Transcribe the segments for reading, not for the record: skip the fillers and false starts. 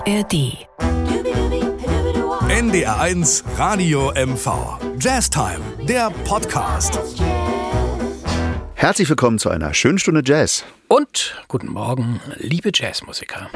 ARD. NDR1 Radio MV. Jazztime, der Podcast. Herzlich willkommen zu einer schönen Stunde Jazz. Und guten Morgen, liebe Jazzmusiker.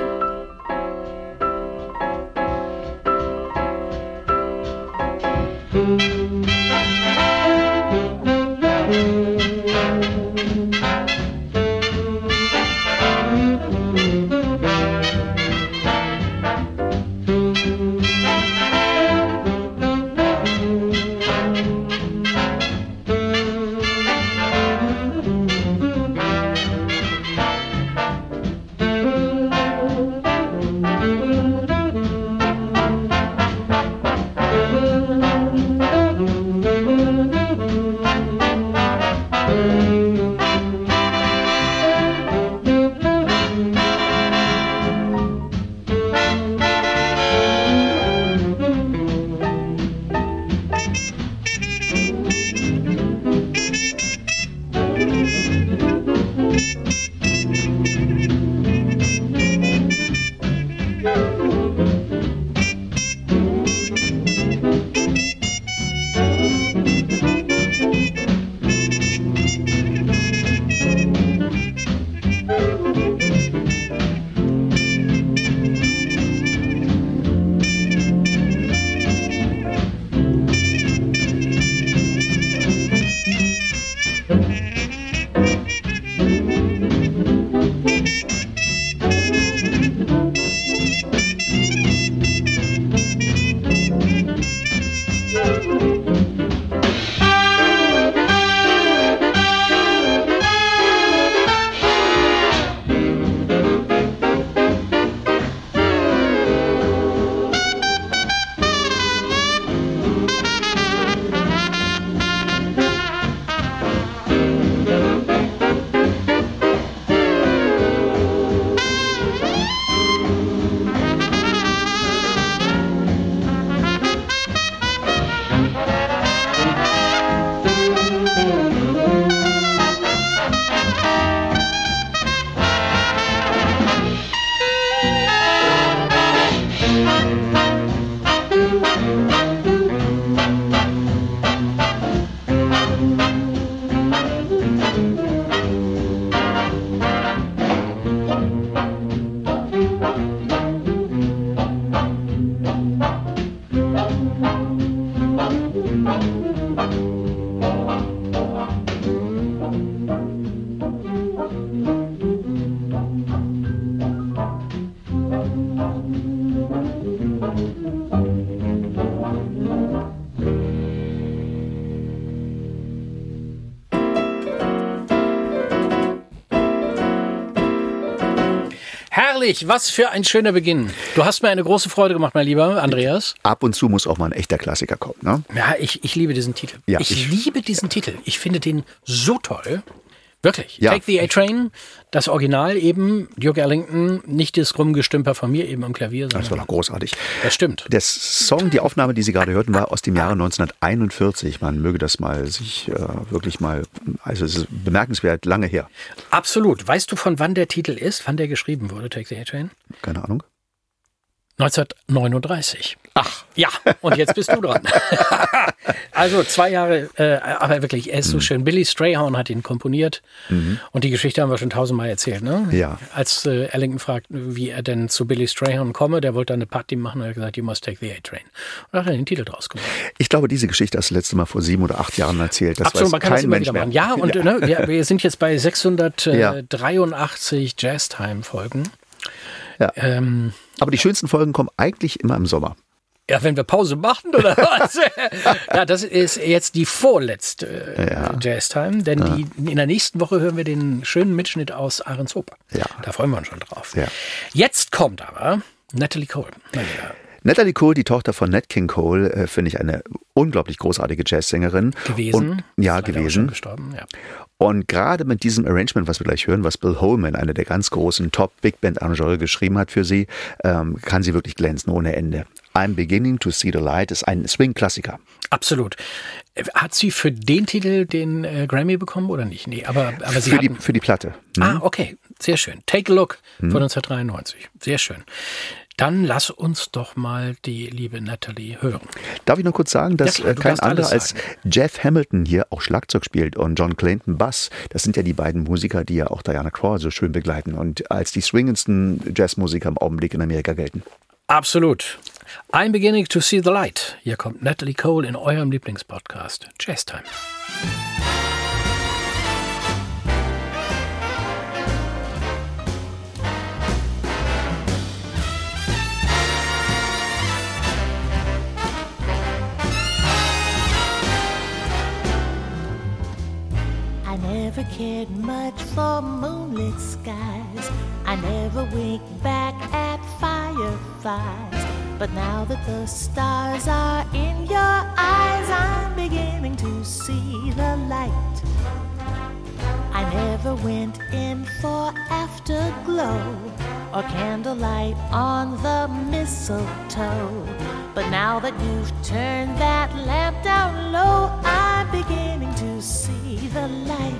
Herrlich, was für ein schöner Beginn. Du hast mir eine große Freude gemacht, mein lieber Andreas. Ab und zu muss auch mal ein echter Klassiker kommen, ne? Ja, ich liebe diesen Titel. Ja, ich liebe diesen Titel. Ich finde den so toll. Wirklich. Ja. Take the A-Train, das Original eben, Duke Ellington, nicht das Rumgestümper von mir eben am Klavier. Das war doch großartig. Das stimmt. Der Song, die Aufnahme, die Sie gerade hörten, war aus dem Jahre 1941. Man möge das mal sich wirklich mal, also es ist bemerkenswert lange her. Absolut. Weißt du, von wann der Titel ist, wann der geschrieben wurde, Take the A-Train? Keine Ahnung. 1939. Ach. Ja, und jetzt bist du dran. Also 2 Jahre, aber wirklich, er ist so schön. Billy Strayhorn hat ihn komponiert und die Geschichte haben wir schon 1000-mal erzählt, ne? Ja. Als Ellington fragt, wie er denn zu Billy Strayhorn komme, der wollte eine Party machen und er hat gesagt, you must take the A-Train. Und hat er den Titel draus gemacht. Ich glaube, diese Geschichte hast du letzte Mal vor 7 oder 8 Jahren erzählt. Das Absolut, weiß man kann kein das immer Mensch wieder mehr. machen. Ja, und ne, wir sind jetzt bei 683 Jazztime-Folgen. Ja. Aber die schönsten Folgen kommen eigentlich immer im Sommer. Ja, wenn wir Pause machen, oder was? Ja, das ist jetzt die vorletzte Jazztime, denn in der nächsten Woche hören wir den schönen Mitschnitt aus Ahrenshoop. Ja. Da freuen wir uns schon drauf. Ja. Jetzt kommt aber Natalie Cole. Natalie Cole, die Tochter von Nat King Cole, finde ich eine unglaublich großartige Jazzsängerin. Gewesen. Ja, ist leider auch gewesen. schon gestorben, ja. Und gerade mit diesem Arrangement, was wir gleich hören, was Bill Holman, einer der ganz großen Top-Big-Band-Arrangeure, geschrieben hat für sie, kann sie wirklich glänzen ohne Ende. I'm Beginning to See the Light ist ein Swing-Klassiker. Absolut. Hat sie für den Titel den Grammy bekommen oder nicht? Nee, aber sie für die Platte. Ah, okay. Sehr schön. Take a Look von 1993. Sehr schön. Dann lass uns doch mal die liebe Natalie hören. Darf ich noch kurz sagen, dass ja, klar, kein anderer als Jeff Hamilton hier auch Schlagzeug spielt und John Clayton Bass. Das sind ja die beiden Musiker, die ja auch Diana Krall so schön begleiten und als die swingendsten Jazzmusiker im Augenblick in Amerika gelten. Absolut. I'm beginning to see the light. Hier kommt Natalie Cole in eurem Lieblingspodcast Jazz Time. I never cared much for moonlit skies. I never winked back at fireflies. But now that the stars are in your eyes, I'm beginning to see the light. I never went in for afterglow or candlelight on the mistletoe. But now that you've turned that lamp down low, I'm beginning to see the light.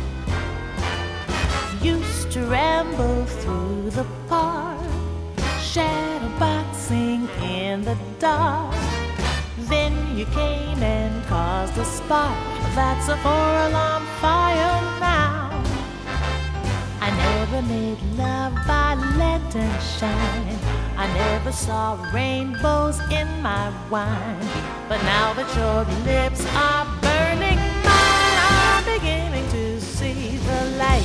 Used to ramble through the park, shadow boxing in the dark. Then you came and caused a spark. That's a 4-alarm fire now. I never made love by lantern shine. I never saw rainbows in my wine. But now that your lips are burning mine, I'm beginning to see the light.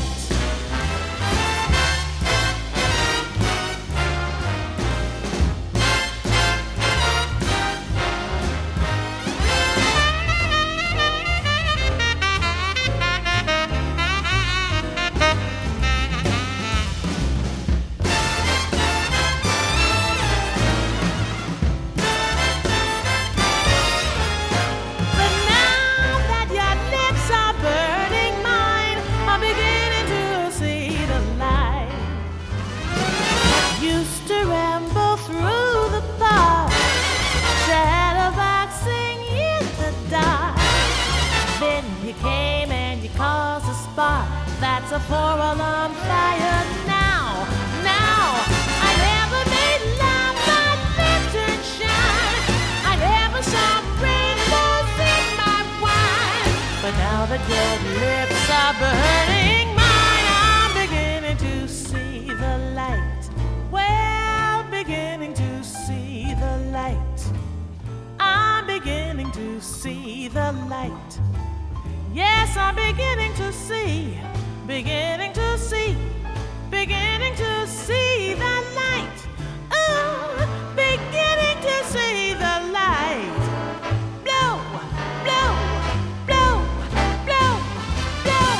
That's a 4-alarm fire now. Now, I never made love by lantern shine. I never saw rainbows in my wine. But now that your lips are burning mine, I'm beginning to see the light. Well, beginning to see the light. I'm beginning to see the light. Yes, I'm beginning to see. Beginning to see, beginning to see the light. Oh, beginning to see the light. Blow, blow, blow, blow, blow.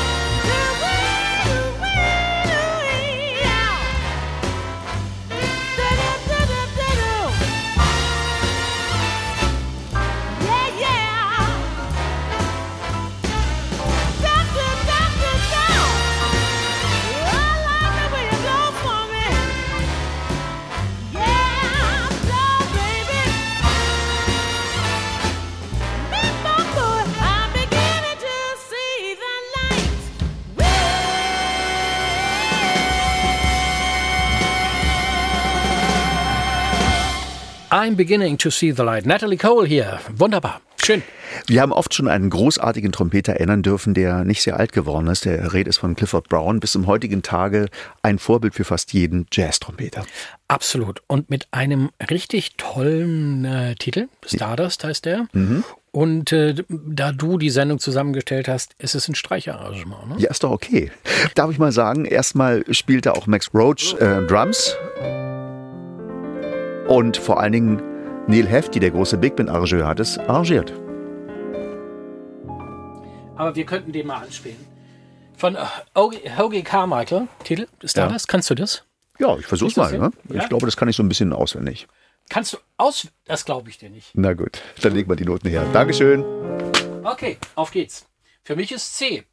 Yeah, yeah. I'm beginning to see the light. Natalie Cole hier. Wunderbar. Schön. Wir haben oft schon einen großartigen Trompeter erinnern dürfen, der nicht sehr alt geworden ist. Der Rede ist von Clifford Brown. Bis zum heutigen Tage ein Vorbild für fast jeden Jazz-Trompeter. Absolut. Und mit einem richtig tollen Titel. Stardust heißt der. Mhm. Und da du die Sendung zusammengestellt hast, ist es ein Streicherarrangement, ne? Ja, ist doch okay. Darf ich mal sagen, erstmal spielte auch Max Roach Drums. Und vor allen Dingen Neil Hefti, der große Big Band-Arrangeur, hat es arrangiert. Aber wir könnten den mal anspielen. Von Hoagy Carmichael, Titel, Stardust, kannst du das? Ja, ich versuch's mal. Ne? Ja? Ich glaube, das kann ich so ein bisschen auswendig. Kannst du Das glaube ich dir nicht. Na gut, dann legen wir die Noten her. Dankeschön. Okay, auf geht's. Für mich ist C.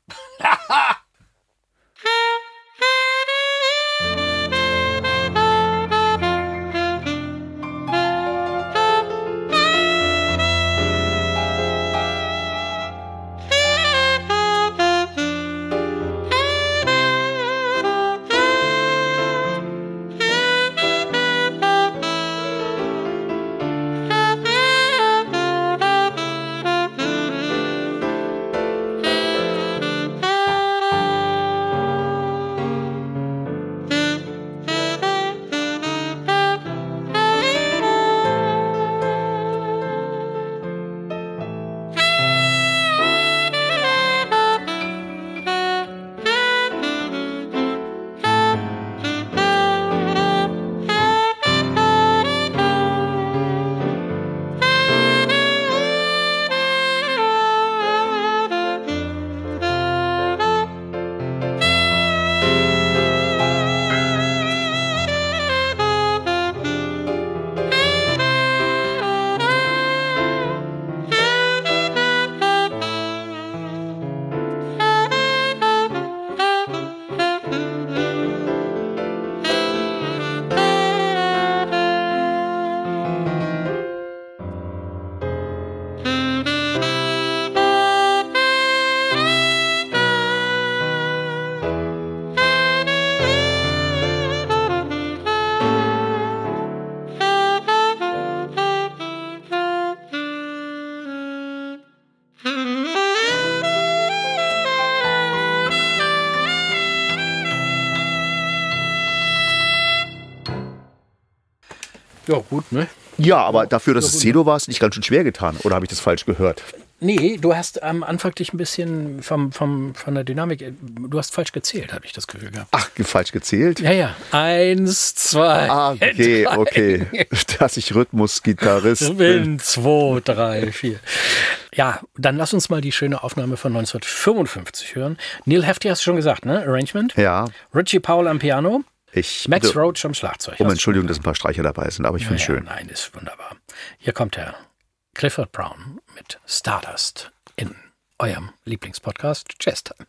Ja, gut, ne? Ja, aber dafür, dass es Cedo war, ist nicht ganz schön schwer getan. Oder habe ich das falsch gehört? Nee, du hast am Anfang dich ein bisschen von der Dynamik, du hast falsch gezählt, habe ich das Gefühl gehabt. Ach, falsch gezählt? Ja. 1, 2, Okay. Dass ich Rhythmusgitarrist bin. 2, 3, 4. Ja, dann lass uns mal die schöne Aufnahme von 1955 hören. Neil Hefti hast du schon gesagt, ne? Arrangement. Ja. Richie Powell am Piano. Max Roach am Schlagzeug. Entschuldigung, dass ein paar Streicher dabei sind, aber ich finde es schön. Nein, ist wunderbar. Hier kommt der Clifford Brown mit Stardust in eurem Lieblingspodcast Jazz Time.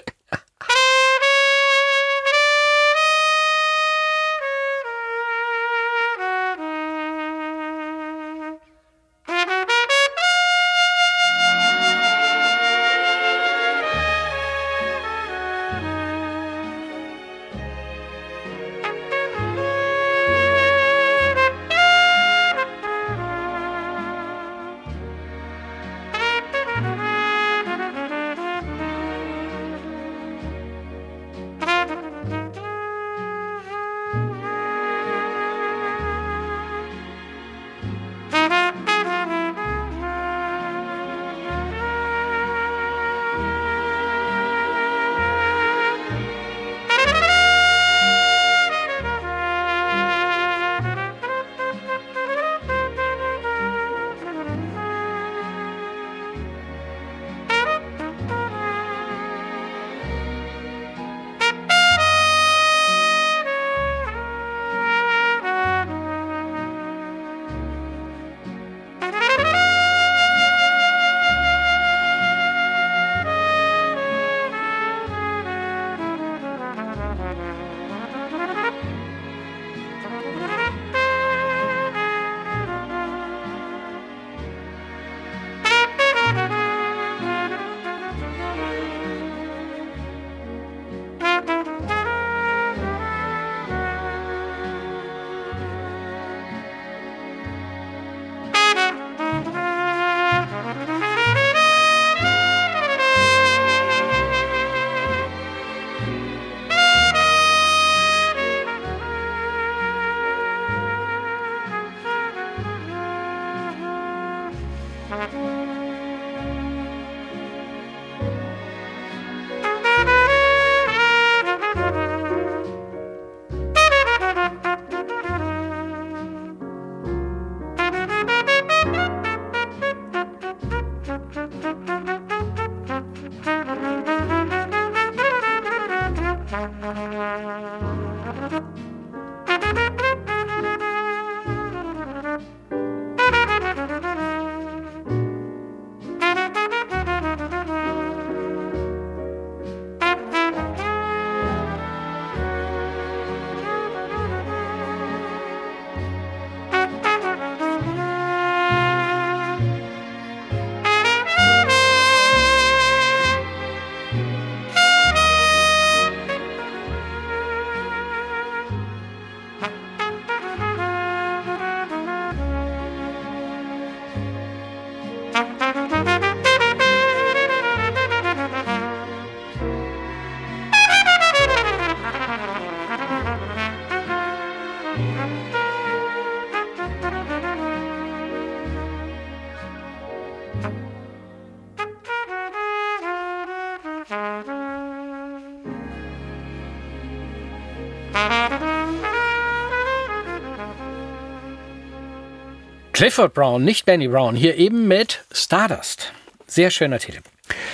Clifford Brown, nicht Benny Brown, hier eben mit Stardust. Sehr schöner Titel.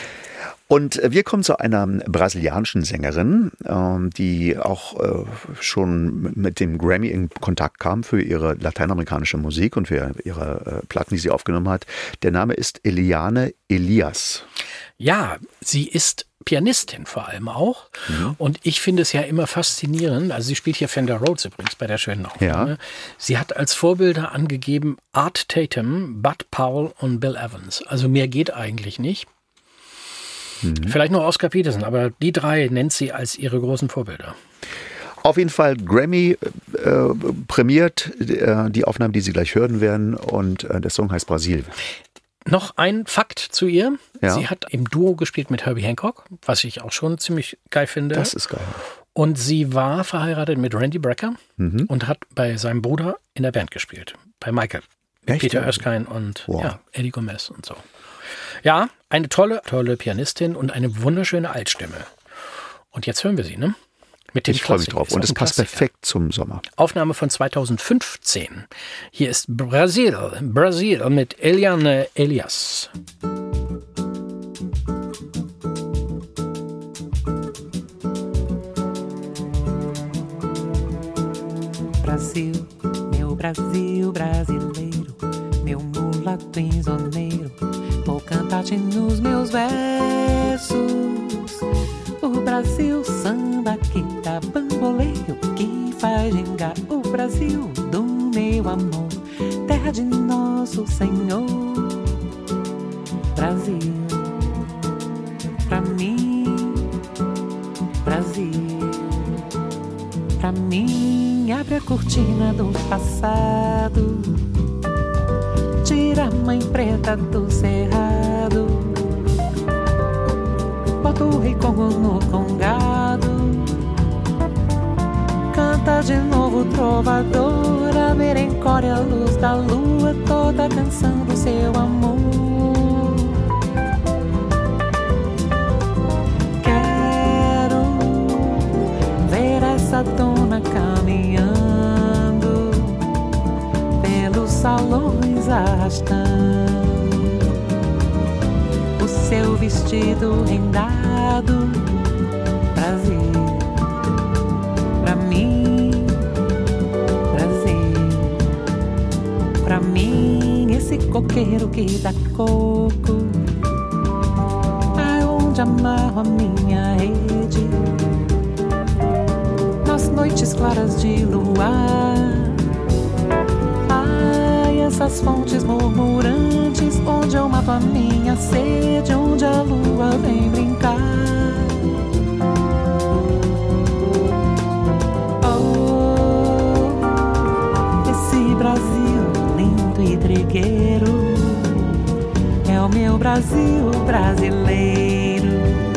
Und wir kommen zu einer brasilianischen Sängerin, die auch schon mit dem Grammy in Kontakt kam für ihre lateinamerikanische Musik und für ihre Platten, die sie aufgenommen hat. Der Name ist Eliane Elias. Ja, sie ist Pianistin vor allem auch. Mhm. Und ich finde es ja immer faszinierend. Also sie spielt hier Fender Rhodes übrigens bei der schönen Aufnahme. Ja. Sie hat als Vorbilder angegeben Art Tatum, Bud Powell und Bill Evans. Also mehr geht eigentlich nicht. Mhm. Vielleicht noch Oscar Peterson, aber die drei nennt sie als ihre großen Vorbilder. Auf jeden Fall Grammy prämiert die Aufnahmen, die Sie gleich hören werden. Und der Song heißt Brasil. Noch ein Fakt zu ihr. Ja. Sie hat im Duo gespielt mit Herbie Hancock, was ich auch schon ziemlich geil finde. Das ist geil. Und sie war verheiratet mit Randy Brecker und hat bei seinem Bruder in der Band gespielt. Bei Michael. Echt? Peter Erskine und Wow. ja, Eddie Gomez und so. Ja, eine tolle Pianistin und eine wunderschöne Altstimme. Und jetzt hören wir sie, ne? Mit dem Ich freue mich Klassik. drauf. Ist Und auch es ein passt Klassiker. perfekt zum Sommer. Aufnahme von 2015. Hier ist Brasil mit Eliane Elias. Brasil, meu Brasil brasileiro, meu mulato insoneiro, vou cantar-te nos meus versos. O Brasil, samba que dá bamboleio, que faz gingar. O Brasil do meu amor, terra de nosso Senhor. Brasil, pra mim, Brasil, pra mim, abre a cortina do passado, tira a mãe preta do cerrado, bota o rei Congo no congado, canta de novo trovadora, merencore a luz da lua, toda pensando seu amor. Quero ver essa dona caminhando pelos salões arrastando o seu vestido rendado. Brasil, pra mim, Brasil, pra mim, esse coqueiro que dá coco, aonde amarro a minha rede, nas noites claras de luar. Ai, essas fontes murmurantes, onde eu mato a minha sede, onde a lua vem brincar. Oh, esse Brasil lindo e trigueiro é o meu Brasil brasileiro,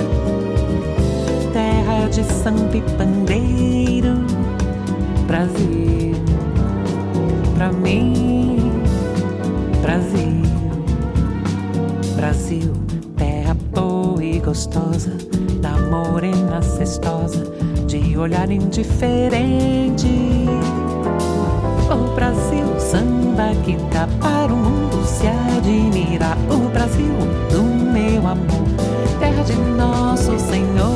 terra de samba e pandeiro. Brasil, pra mim, Brasil, Brasil, terra boa e gostosa, da morena cestosa, de olhar indiferente. O Brasil, samba que dá para o mundo se admirar. O Brasil do meu amor, terra de nosso Senhor.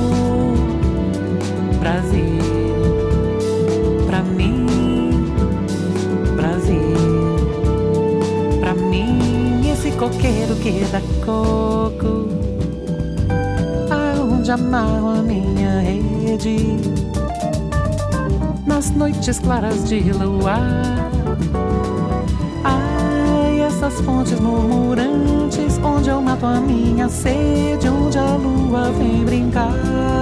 Brasil, pra mim, Brasil, pra mim, esse coqueiro que dá coco, aonde amarro a minha rede, nas noites claras de luar. Ai, essas fontes murmurantes, onde eu mato a minha sede, onde a lua vem brincar.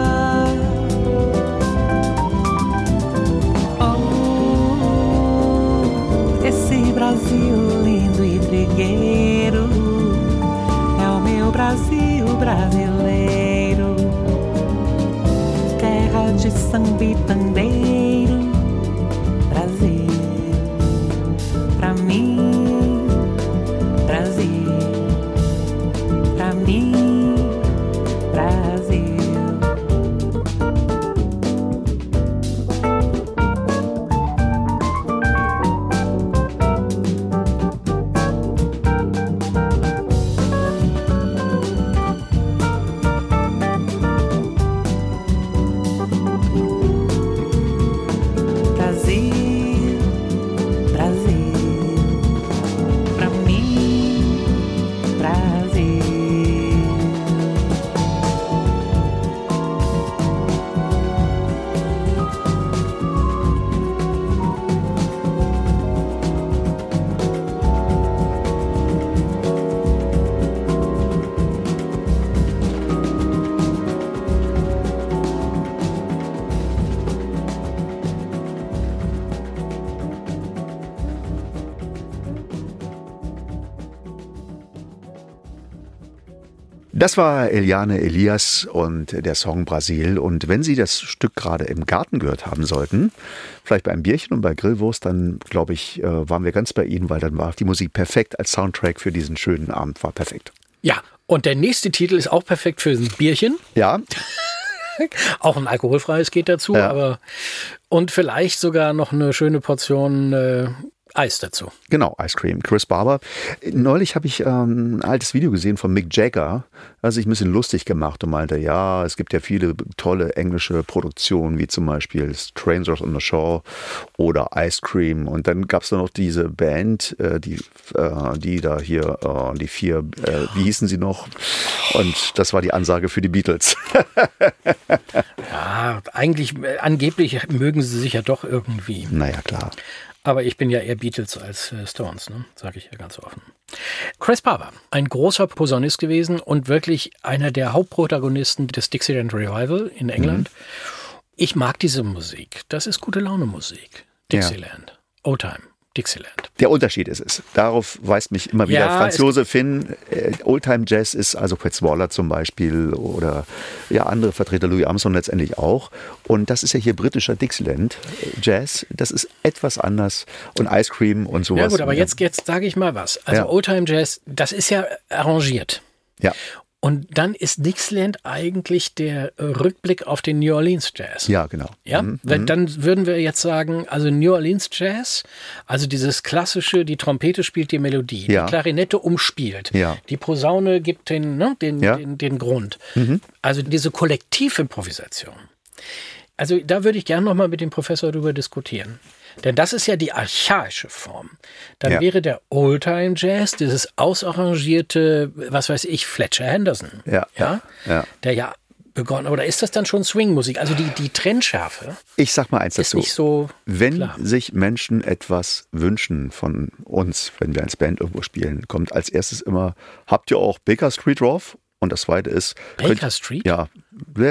Esse Brasil lindo e trigueiro é o meu Brasil brasileiro, terra de samba e pandeiro. Brasil, pra mim, Brasil, pra mim, Brasil. Das war Eliane Elias und der Song Brasil. Und wenn Sie das Stück gerade im Garten gehört haben sollten, vielleicht bei einem Bierchen und bei Grillwurst, dann glaube ich, waren wir ganz bei Ihnen, weil dann war die Musik perfekt als Soundtrack für diesen schönen Abend, war perfekt. Ja, und der nächste Titel ist auch perfekt für ein Bierchen. Ja. Auch ein alkoholfreies geht dazu, Ja. aber und vielleicht sogar noch eine schöne Portion Eis dazu. Genau, Ice Cream, Chris Barber. Neulich habe ich ein altes Video gesehen von Mick Jagger, er hat sich ein bisschen lustig gemacht und meinte, ja, es gibt ja viele tolle englische Produktionen, wie zum Beispiel Strangers on the Shore oder Ice Cream. Und dann gab es da noch diese Band, die da hier, die vier, wie hießen sie noch? Und das war die Ansage für die Beatles. Ja, eigentlich, angeblich mögen sie sich ja doch irgendwie. Naja, klar. Aber ich bin ja eher Beatles als Stones, ne? Sage ich ja ganz offen. Chris Barber, ein großer Posaunist gewesen und wirklich einer der Hauptprotagonisten des Dixieland Revival in England. Ich mag diese Musik. Das ist gute Laune Musik. Dixieland. Old Time. Dixieland. Der Unterschied ist es. Darauf weist mich immer wieder Ja, Franz Josef hin. Oldtime Jazz ist also Fats Waller zum Beispiel oder ja andere Vertreter, Louis Armstrong letztendlich auch. Und das ist ja hier britischer Dixieland Jazz. Das ist etwas anders und Ice Cream und sowas. Ja gut, aber jetzt sage ich mal was. Also Ja. Oldtime Jazz, das ist ja arrangiert. Ja, Und dann ist Dixieland eigentlich der Rückblick auf den New Orleans Jazz. ja, genau. Ja, weil dann würden wir jetzt sagen, also New Orleans Jazz, also dieses klassische, die Trompete spielt die Melodie, Ja. die Klarinette umspielt, Ja. die Posaune gibt den Ja. Grund. Also diese Kollektivimprovisation. Also da würde ich gerne nochmal mit dem Professor darüber diskutieren. Denn das ist ja die archaische Form. Dann Ja. wäre der Oldtime Jazz, dieses ausarrangierte, was weiß ich, Fletcher Henderson. Ja. Ja. Der ja begonnen, oder ist das dann schon Swing-Musik? Also die Trennschärfe Ich sag mal eins ist dazu. nicht so Wenn klar. sich Menschen etwas wünschen von uns, wenn wir als Band irgendwo spielen, kommt als erstes immer, habt ihr auch Baker Street drauf? Und das zweite ist... Baker Street? Ja. Ach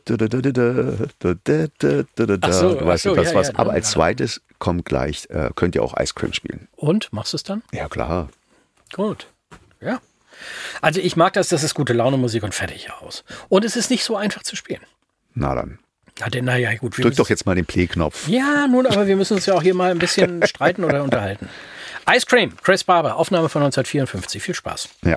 so, Du weißt ach so, das ja, was. ja, Aber ja. als zweites kommt gleich, könnt ihr auch Ice Cream spielen. Und? Machst du es dann? Ja, klar. Gut. Ja. Also ich mag das ist gute Laune Musik und fertig aus. Und es ist nicht so einfach zu spielen. Na dann. Ja, denn, naja, gut. wir Drück müssen- doch jetzt mal den Play-Knopf. Ja, nun, aber wir müssen uns ja auch hier mal ein bisschen streiten oder unterhalten. Ice Cream, Chris Barber, Aufnahme von 1954. Viel Spaß. Ja.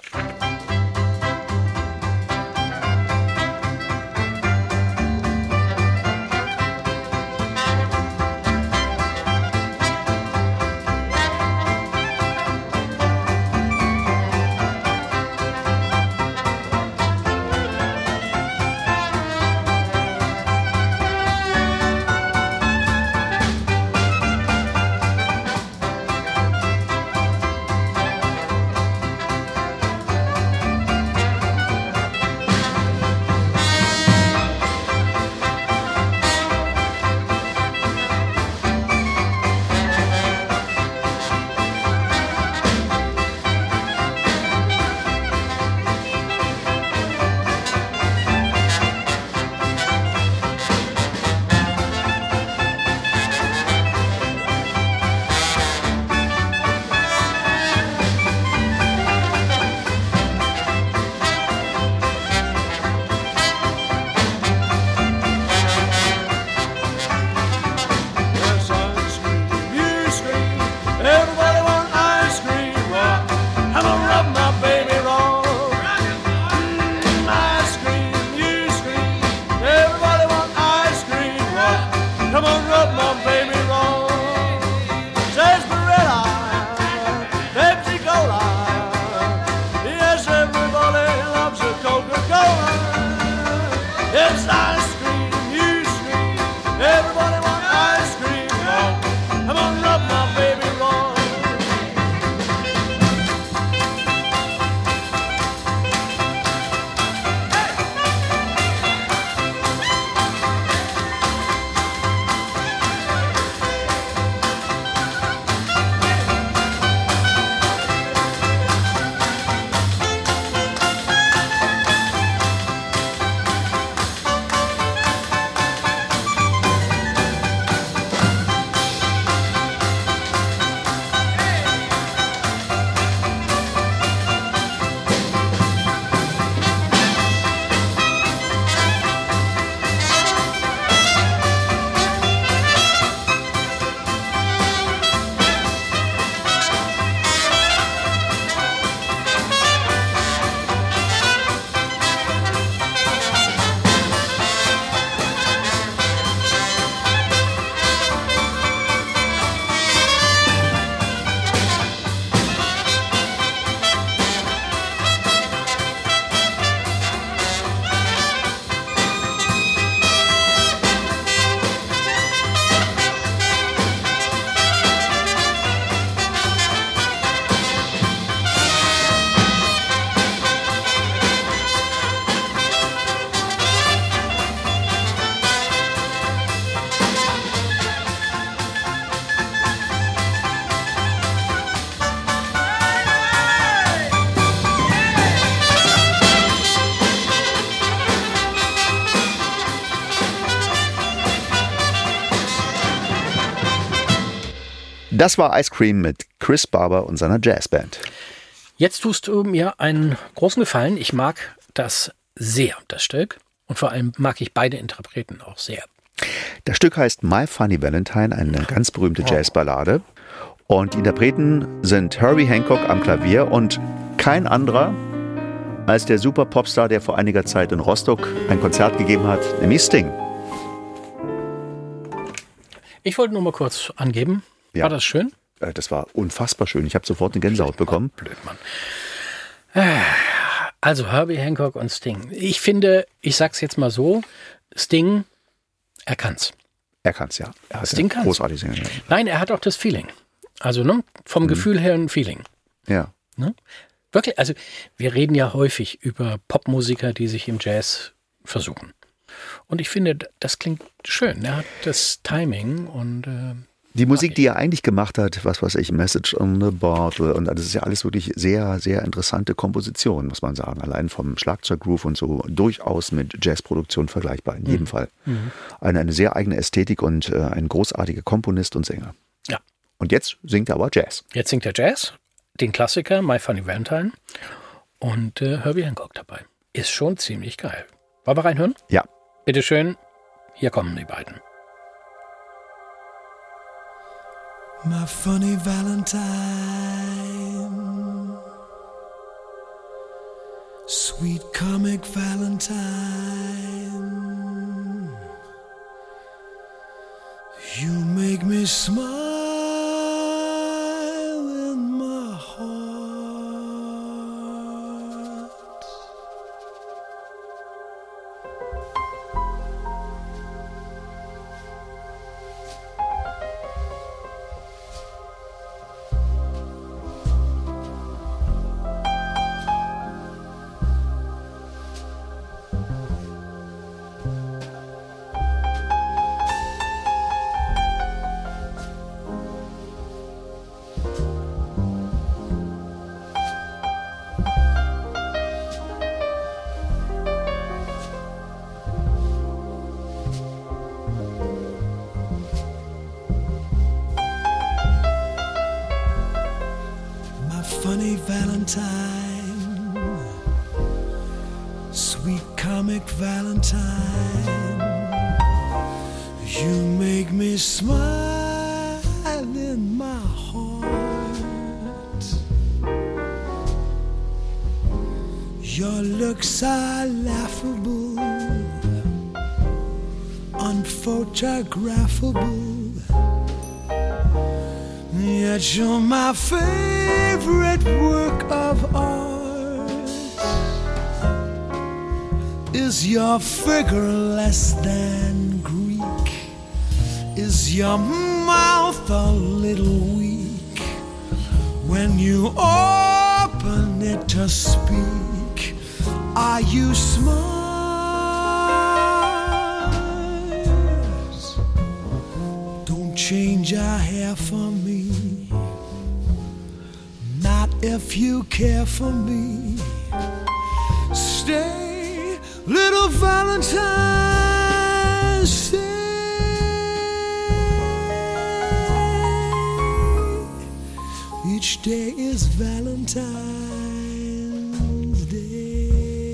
Das war Ice Cream mit Chris Barber und seiner Jazzband. Jetzt tust du mir einen großen Gefallen. Ich mag das sehr, das Stück. Und vor allem mag ich beide Interpreten auch sehr. Das Stück heißt My Funny Valentine, eine ganz berühmte Jazzballade. Und die Interpreten sind Herbie Hancock am Klavier und kein anderer als der super Popstar, der vor einiger Zeit in Rostock ein Konzert gegeben hat, nämlich Sting. Ich wollte nur mal kurz angeben. Ja. War das schön? Das war unfassbar schön. Ich habe sofort eine Gänsehaut bekommen. Blöd, Mann. Also Herbie Hancock und Sting. Ich finde, ich sag's jetzt mal so, Sting, er kann's. Er kann's, ja. Er hat Sting kann's. Großartig singen. Ja. Nein, er hat auch das Feeling. Also vom Gefühl her ein Feeling. Ja. Ne? Wirklich, also wir reden ja häufig über Popmusiker, die sich im Jazz versuchen. Und ich finde, das klingt schön. Er hat das Timing und Die Musik, die er eigentlich gemacht hat, was weiß ich, Message on the Bottle, und das ist ja alles wirklich sehr, sehr interessante Komposition, muss man sagen. Allein vom Schlagzeuggroove und so durchaus mit Jazzproduktion vergleichbar, in jedem Fall. Eine sehr eigene Ästhetik und ein großartiger Komponist und Sänger. ja. Und jetzt singt er aber Jazz. Jetzt singt er Jazz, den Klassiker My Funny Valentine und Herbie Hancock dabei. Ist schon ziemlich geil. Wollen wir reinhören? Ja. Bitteschön, hier kommen die beiden. My funny Valentine, sweet comic Valentine, you make me smile in my heart. Funny Valentine, sweet comic Valentine, you make me smile in my heart. Your looks are laughable, unphotographable, yet you're my favorite work of art. Is your figure less than Greek? Is your mouth a little weak when you open it to speak? Are you smart? Don't change your hair for me, not if you care for me. Stay, little Valentine, stay. Each day is Valentine's Day.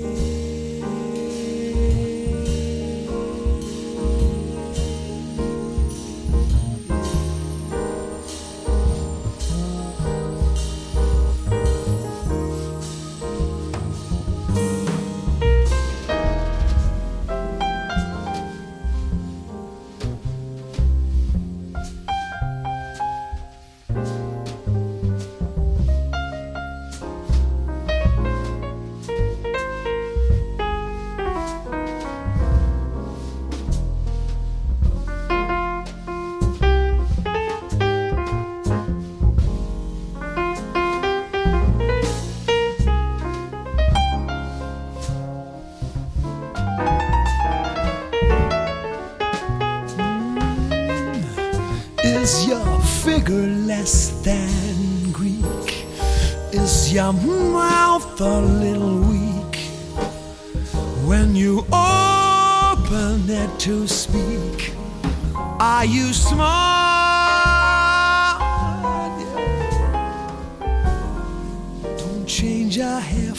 Is your figure less than Greek? Is your mouth a little weak when you open it to speak? Are you smart?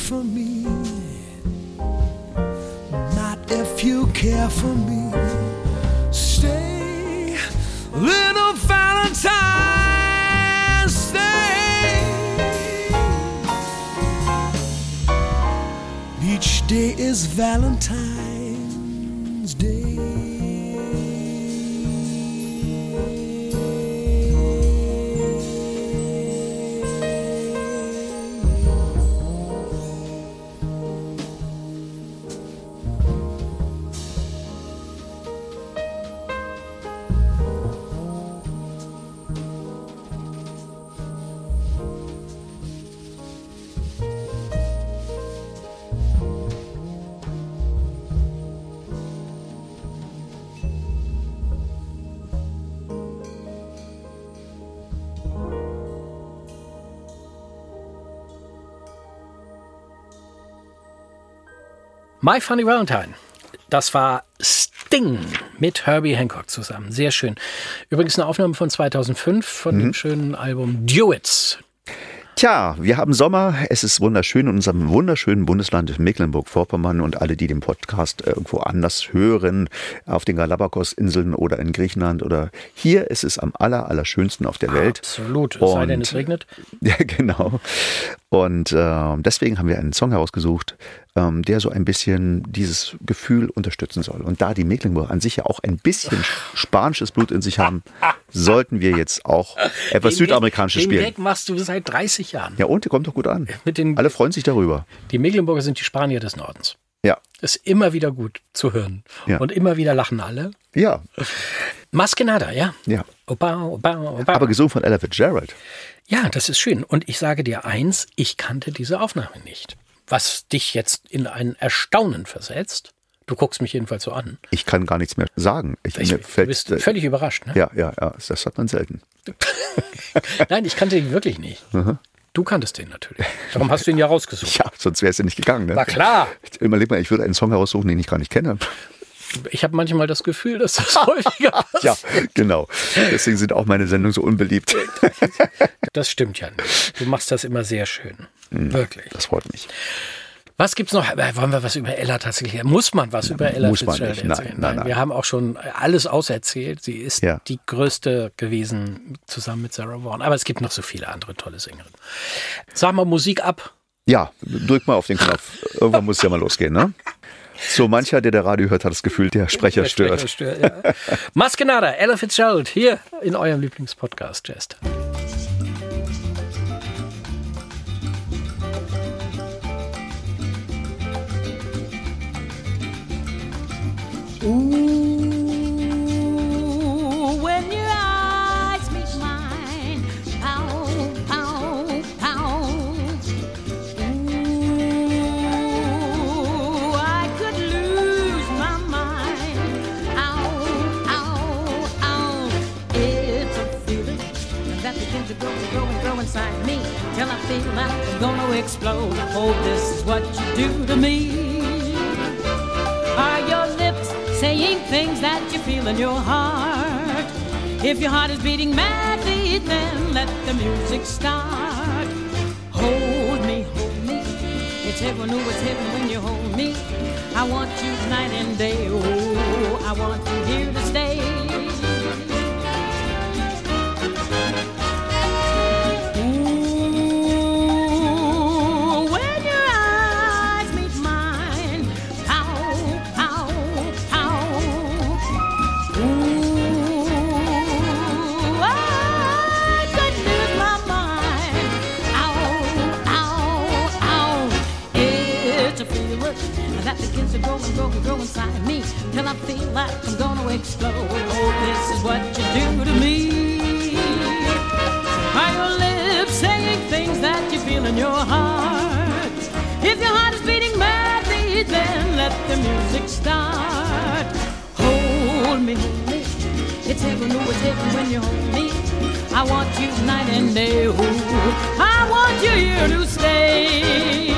for me. Not if you care for me. Stay, little Valentine, stay. Each day is Valentine's Day. My Funny Valentine. Das war Sting mit Herbie Hancock zusammen. Sehr schön. Übrigens eine Aufnahme von 2005 von dem schönen Album Duets. Tja, wir haben Sommer, es ist wunderschön in unserem wunderschönen Bundesland Mecklenburg-Vorpommern und alle, die den Podcast irgendwo anders hören, auf den Galapagos-Inseln oder in Griechenland oder hier ist es am allerschönsten auf der Welt. Absolut, es sei denn, es regnet. Ja, genau. Und deswegen haben wir einen Song herausgesucht, der so ein bisschen dieses Gefühl unterstützen soll. Und da die Mecklenburger an sich ja auch ein bisschen spanisches Blut in sich haben, sollten wir jetzt auch etwas Südamerikanisches spielen. Den Gag machst du seit 30 Jahren. Ja, und der kommt doch gut an. Alle freuen sich darüber. Die Mecklenburger sind die Spanier des Nordens. Ja. Ist immer wieder gut zu hören. Ja. Und immer wieder lachen alle. Ja. Maskenada, ja. Ja. Opa, opa, opa. Aber gesungen von Ella Fitzgerald. Ja, das ist schön. Und ich sage dir eins, ich kannte diese Aufnahme nicht. Was dich jetzt in ein Erstaunen versetzt. Du guckst mich jedenfalls so an. Ich kann gar nichts mehr sagen. Du bist völlig überrascht, ne? Ja, das hat man selten. Nein, ich kannte ihn wirklich nicht. Du kanntest den natürlich. Darum hast du ihn ja rausgesucht. Ja, sonst wäre es ja nicht gegangen. Ne? War klar. Überleg mal, ich würde einen Song heraussuchen, den ich gar nicht kenne. Ich habe manchmal das Gefühl, dass das häufiger passiert. Ja, genau. Deswegen sind auch meine Sendungen so unbeliebt. Das stimmt ja nicht. Du machst das immer sehr schön. Wirklich. Das freut mich. Was gibt's noch? Wollen wir was über Ella tatsächlich? Muss man was über Ella Fitzgerald erzählen? Nein. Wir haben auch schon alles auserzählt. Sie ist die größte gewesen, zusammen mit Sarah Vaughan. Aber es gibt noch so viele andere tolle Sängerinnen. Sag mal Musik ab. Ja, drück mal auf den Knopf. Irgendwann muss es ja mal losgehen, ne? So mancher, der Radio hört, hat das Gefühl, der Sprecher stört. Ja. Maskenada, Ella Fitzgerald, hier in eurem Lieblingspodcast, Jazz. Ooh, when your eyes meet mine, pow, pow, pow. Ooh, I could lose my mind. Ow, ow, ow. It's a feeling that begins to grow and grow and grow inside me till I feel like I'm gonna explode. Oh, this is what you do to me. Are your lips saying things that you feel in your heart? If your heart is beating madly, then let the music start. Hold me, it's heaven, oh, it's heaven when you hold me. I want you night and day, oh, I want you here to stay. Grow inside me till I feel like I'm gonna explode. Oh, this is what you do to me. Are your lips saying things that you feel in your heart? If your heart is beating madly, then let the music start. Hold me, it's heaven, oh, it's heaven when you hold me. I want you night and day, oh, I want you here to stay.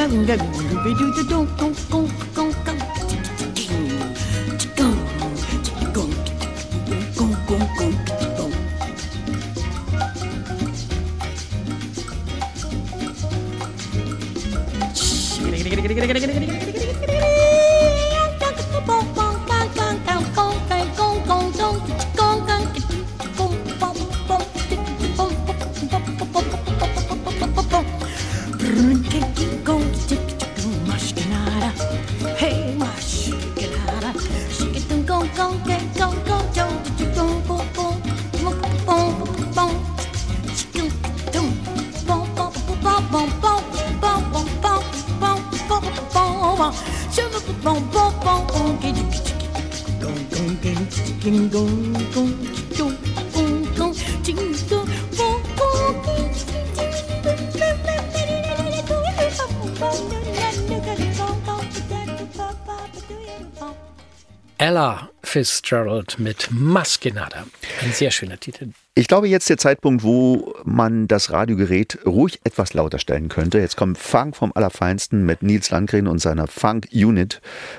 Ella Fitzgerald mit Maskenada. Ein sehr schöner Titel. Ich glaube, jetzt der Zeitpunkt, wo man das Radiogerät ruhig etwas lauter stellen könnte. Jetzt kommt Funk vom Allerfeinsten mit Nils Landgren und seiner Funk Unit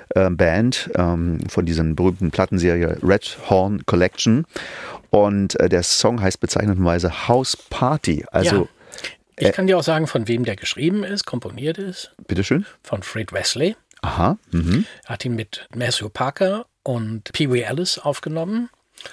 Band von diesen berühmten Plattenserie Red Horn Collection. Und der Song heißt bezeichnenderweise House Party. Also, ja. Ich kann dir auch sagen, von wem der geschrieben ist, komponiert ist. Bitteschön. Von Fred Wesley. Aha. Mhm. Er hat ihn mit Matthew Parker und Pee Wee Ellis aufgenommen.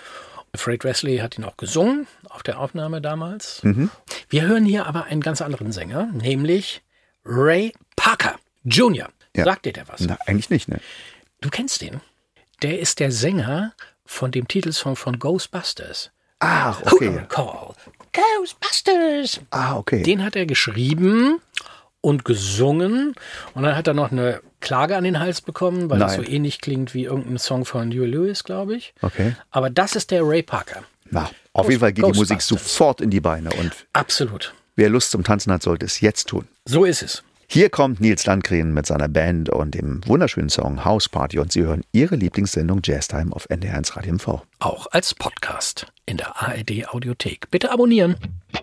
Fred Wesley hat ihn auch gesungen auf der Aufnahme damals. Mhm. Wir hören hier aber einen ganz anderen Sänger, nämlich Ray Parker Jr. Ja. Sagt dir der was? Na, eigentlich nicht, ne? Du kennst den. Der ist der Sänger von dem Titelsong von Ghostbusters. Ach, okay. Call Ghostbusters. Ah, okay. Den hat er geschrieben und gesungen. Und dann hat er noch eine Klage an den Hals bekommen, weil das so ähnlich klingt wie irgendein Song von Huey Lewis, glaube ich. Okay. Aber das ist der Ray Parker. Na, auf jeden Fall geht die Musik sofort in die Beine. Und absolut. Wer Lust zum Tanzen hat, sollte es jetzt tun. So ist es. Hier kommt Nils Landgren mit seiner Band und dem wunderschönen Song House Party. Und Sie hören Ihre Lieblingssendung Jazztime auf NDR1 Radio MV. Auch als Podcast in der ARD Audiothek. Bitte abonnieren.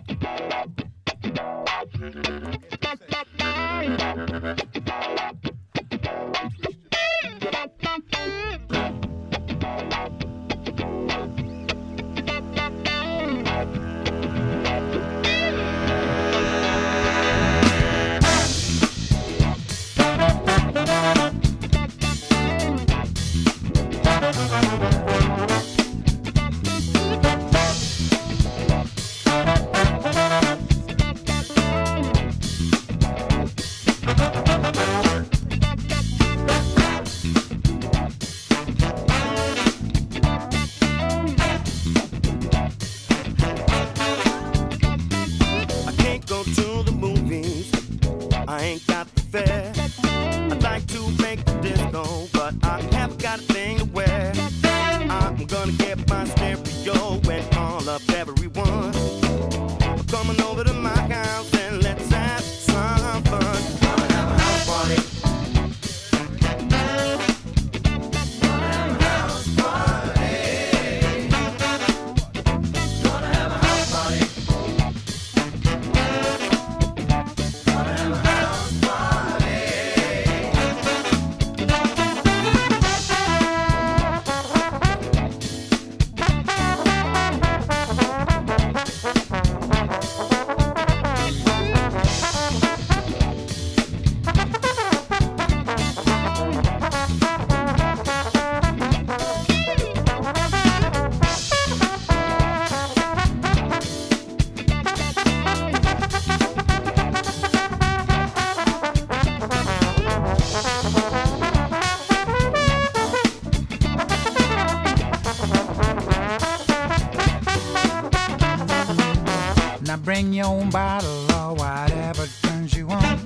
Bring your own bottle or whatever turns you on.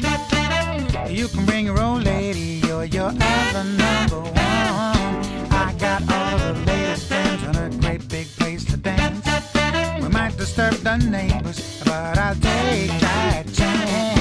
You can bring your old lady or your other number one. I got all the latest friends and a great big place to dance. We might disturb the neighbors, but I'll take that chance.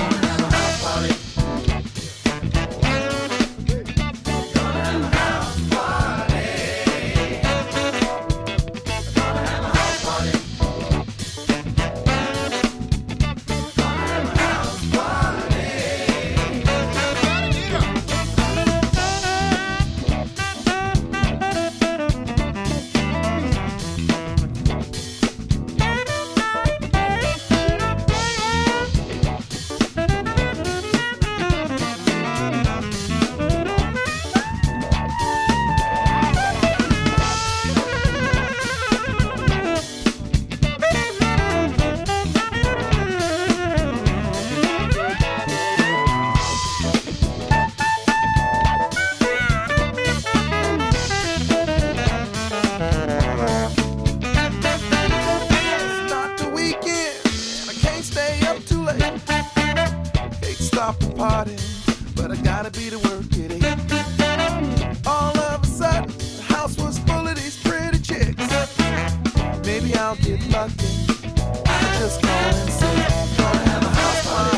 get lucky. Just call and say, gonna have a house party.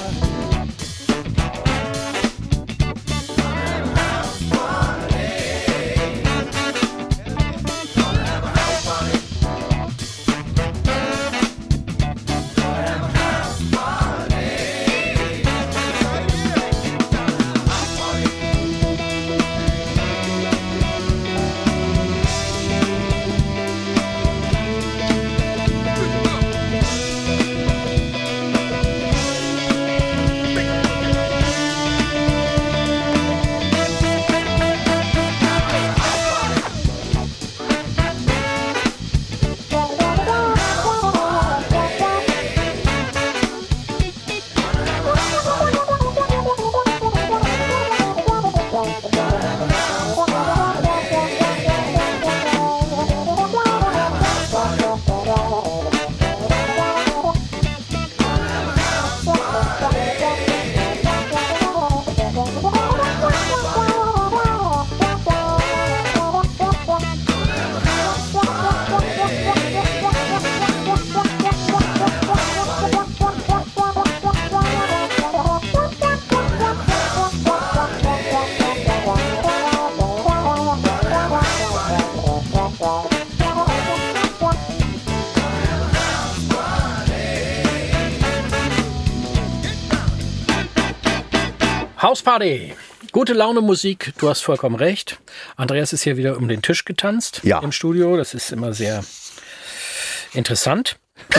Hausparty. Gute Laune Musik, du hast vollkommen recht. Andreas ist hier wieder um den Tisch getanzt im Studio. Das ist immer sehr interessant.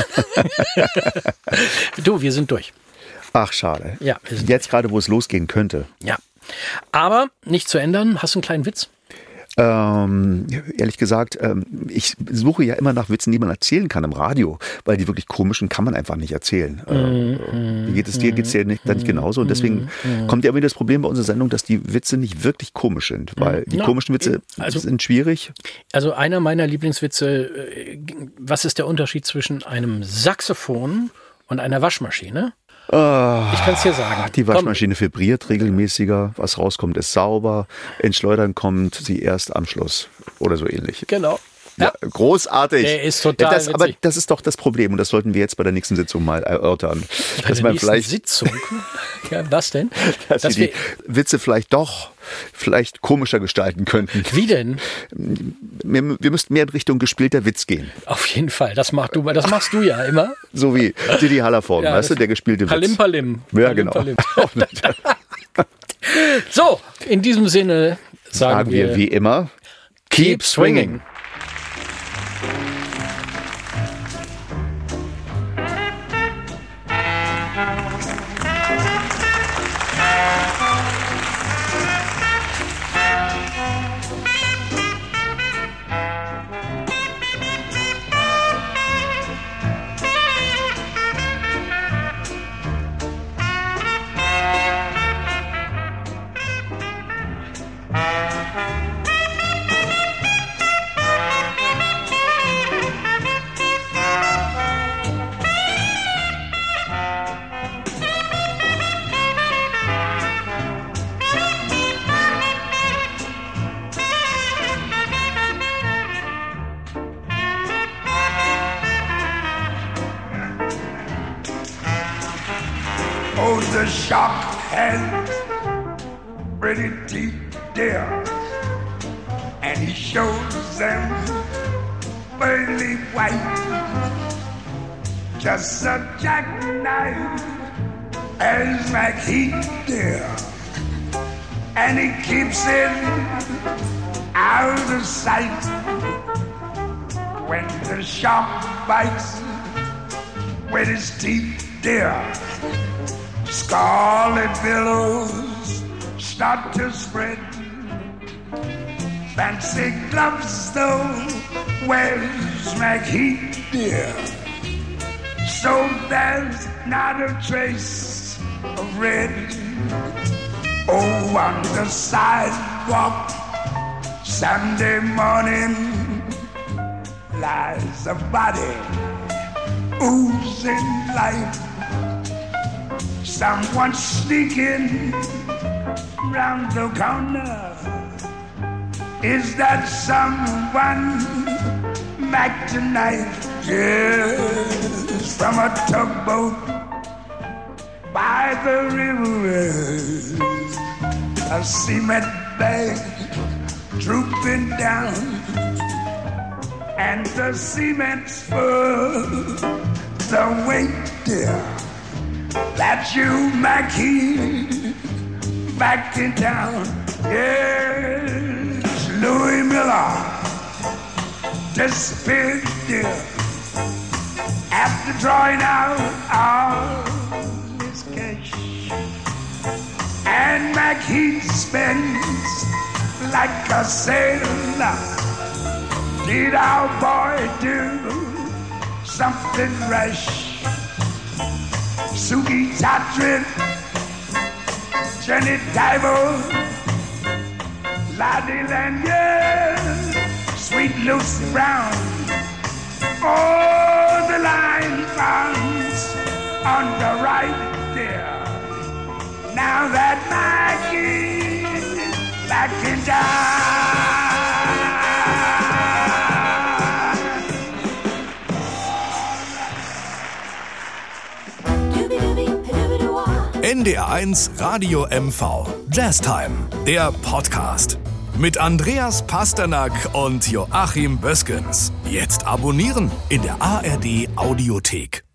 Du, wir sind durch. Ach, schade. Ja, jetzt gerade, wo es losgehen könnte. Ja. Aber nicht zu ändern. Hast du einen kleinen Witz? Ehrlich gesagt, ich suche ja immer nach Witzen, die man erzählen kann im Radio, weil die wirklich komischen kann man einfach nicht erzählen. Wie geht es dir? Geht es dir nicht genauso? Und deswegen kommt ja immer das Problem bei unserer Sendung, dass die Witze nicht wirklich komisch sind, weil die komischen Witze sind schwierig. Also einer meiner Lieblingswitze, was ist der Unterschied zwischen einem Saxophon und einer Waschmaschine? Ich kann es dir sagen. Die Waschmaschine vibriert regelmäßiger, was rauskommt, ist sauber. Ins Schleudern kommt sie erst am Schluss oder so ähnlich. Genau. Ja, großartig. Der ist total witzig. Aber das ist doch das Problem und das sollten wir jetzt bei der nächsten Sitzung mal erörtern. Bei der nächsten Sitzung? Ja, was denn? Dass wir die Witze vielleicht komischer gestalten könnten. Wie denn? Wir müssten mehr in Richtung gespielter Witz gehen. Auf jeden Fall, das machst du ja immer. So wie Didi Hallervorden, ja, weißt du, der gespielte Witz. Palim. Ja, genau. So, in diesem Sinne sagen wir wie immer, keep swinging. Oh, the shark has pretty teeth, dear, and he shows them pearly white, just a jackknife as McHeath, dear, and he keeps it out of sight. When the shark bites with his teeth, dear, scarlet billows start to spread. Fancy gloves, though, where's McHeath, dear? So there's not a trace of red. Oh, on the sidewalk, Sunday morning, lies a body oozing life. Someone sneaking round the corner. Is that someone back tonight, yes, from a tugboat by the river, a cement bag drooping down, and the cement's full, the weight, dear, that you, Mackie, back in town. Yes, Louis Miller disappeared, dear, after drawing out all his cash. And Mackie spends like a sailor. Did our boy do something rash? Suki Tatrin, Jenny Diver, Lottie Lanier, Sweet Lucy Brown. Oh, the line comes on the right there. Now that Maggie's back in town. NDR1 Radio MV. Jazztime, der Podcast. Mit Andreas Pasternak und Joachim Böskens. Jetzt abonnieren in der ARD Audiothek.